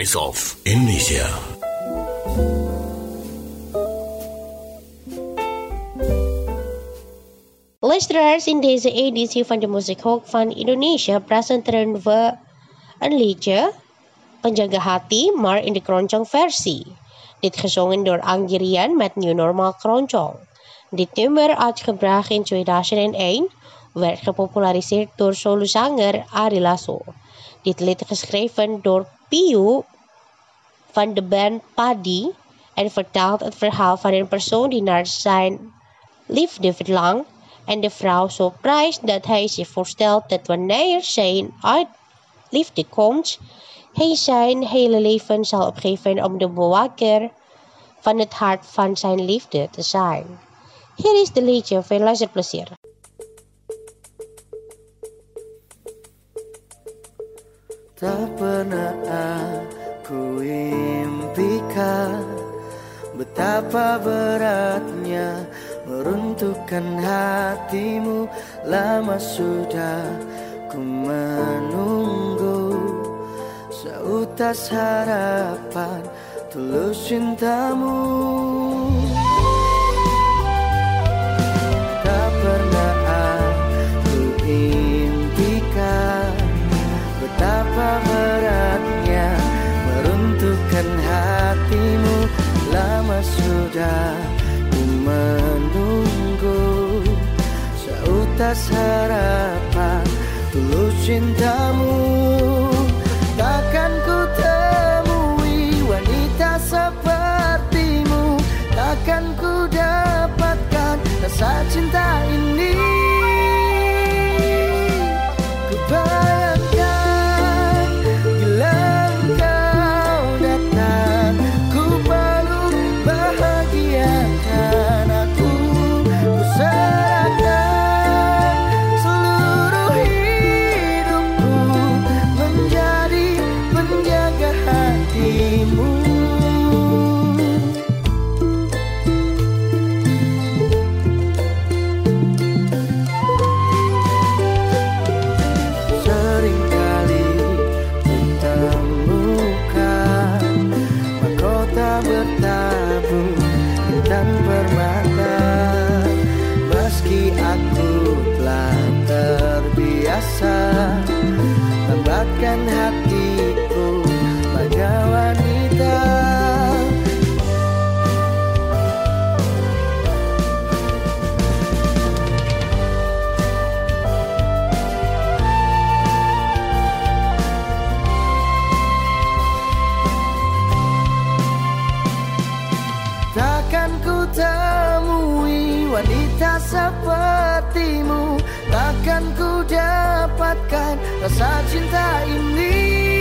Voice of Indonesia. Luisteraars, in deze editie van de Muzikhok van Indonesia presenteren we een liedje, Penjaga Hati, maar in de keroncong versie. Dit gezongen door Anggirian met New Normal Keroncong. Dit nummer, uitgebracht in 2001, werd gepopulariseerd door solozanger Ari Lasso. Dit lied geschreven door Piyu van de band Padi en vertelt het verhaal van een persoon die naar zijn liefde verlangt en de vrouw zo prijst dat hij zich voorstelt dat wanneer zijn uit liefde komt, hij zijn hele leven zal opgeven om de bewaker van het hart van zijn liefde te zijn. Hier is de liedje, veel luisterplezier. Tak pernah aku impikan betapa beratnya meruntuhkan hatimu. Lama sudah ku menunggu seutas harapan tulus cintamu. Tak pernah aku impikan betapa beratnya meruntuhkan hatimu. Lama sudah ku menunggu seutas harapan tulus cintamu. Takkan ku temui wanita sepertimu, takkan ku dapatkan rasa cinta ini. Ku bayangkan bila engkau datang, ku peluk bahagiakan aku, ku serahkan seluruh hidupku menjadi penjaga hatimu. Seringkali ditemukan mahkota bertabung intan permata. Meski aku telah terbiasa lambatkan hatiku pada wanita. Takkan ku temui wanita sepertimu, takkan ku dapatkan rasa cinta ini.